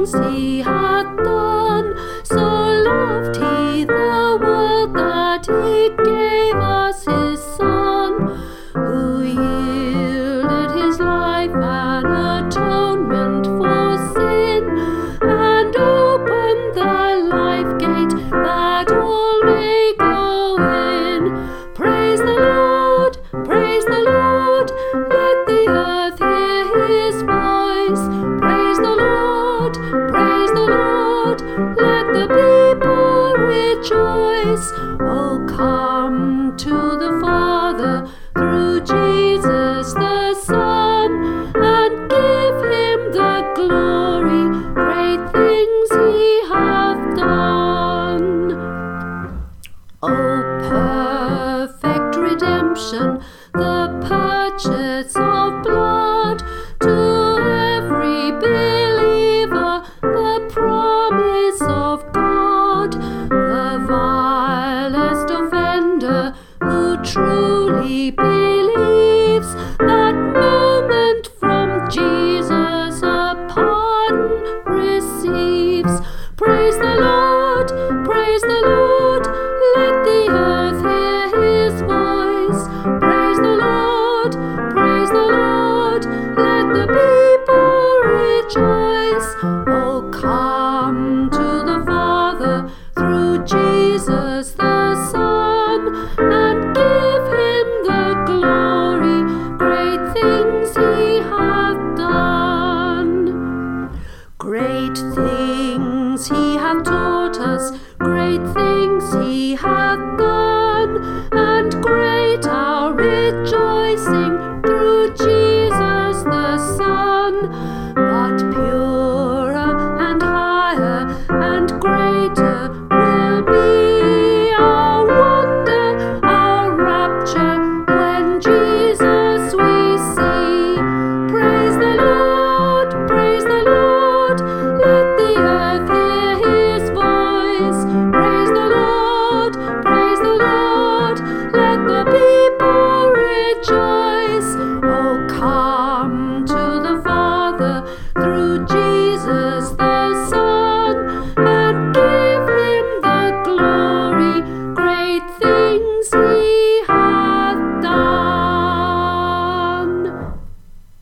things he hath done. So loved he the world that he gave us his Son, who yielded his life an atonement for sin, and opened the life gate that all may go in. Praise the Lord, praise the Lord, let the earth hear his voice. Praise the Lord, praise the Lord, let the people rejoice. Oh, come to the Father through Jesus the Son, and give him the glory, great things he hath done. Oh, perfect redemption, the purchase of blood, to every believer the promise of God. The vilest offender who truly believes, that moment from Jesus a pardon receives. Praise the Lord, praise the Lord, let the earth hear his voice. Praise the Lord, praise the Lord, let the people rejoice. Oh, come to the Father through Jesus the Son, and give him the glory, great things he hath done. Great things he hath taught us, great things he hath done, and great our rejoicing